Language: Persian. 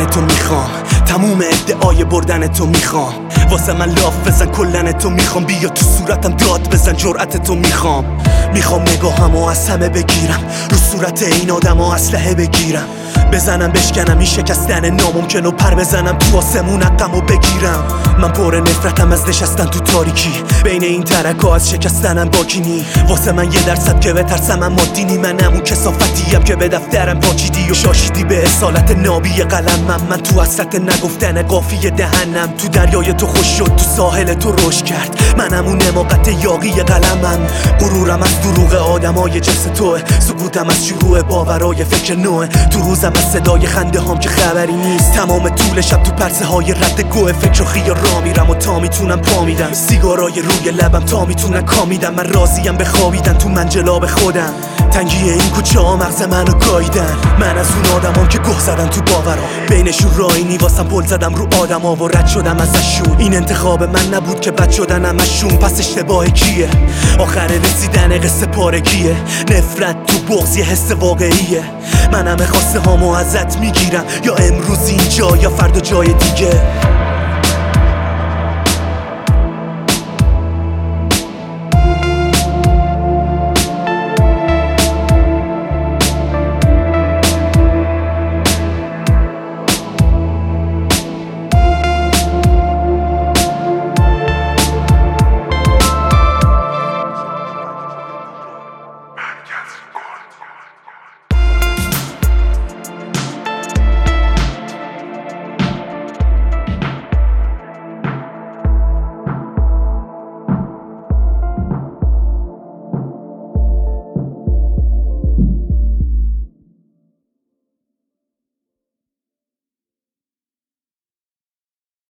بردن تو میخوام، تموم ادعای بردن تو میخوام، واسه من لاف بزن کلن تو میخوام، بیا تو صورتم داد بزن جرأت تو میخوام نگاهمو از همه بگیرم، رو صورت این آدما اسلحه بگیرم، بزنم بشکنم این شکستن ناممکن و پر بزنم تو آسمون حقمو بگیرم. من پر نفرتم از نشستن تو تاریکی، بین این ترکا از شکستنم باکی نی، واسه من 1% که بترسم من مادی نی، من همون کثافتیم که به دفترم واچیدی و شاشیدی به اصالت نابی قلمم. من تو حسرت نگفتن قافیه دهنم، تو دریای تو خوش شد تو ساحل تو رشد کرد، من همون حماقت یاغی قلمم. غرورم از دروغ آدمای جنس توه، سکوتم از شروع باورای فکر نوه، تو روزم از صدای خنده هام که خبری نیست، تمام طول شب تو پرسه های رد گوه فکر و خیال را میرم و تا میتونم پا میدم، سیگارای روی لبم تا میتونن کامیدم، من راضیم بخوابیدن تو منجلاب خودم، تنگی این کوچه ها مغز منو گاییدن، من از اون آدمام که گه زدن تو باورا، بینشون رای نیواسم پل زدم رو آدما و رد شدم ازشون، این انتخاب من نبود که بد شدن همشون، پس اشتباه کیه؟ آخر رسیدن قصه پارگیه، نفرت تو بغض یه حس واقعیه، من همه خواسته هامو ازت میگیرم، یا امروز اینجا یا فردا جای دیگه.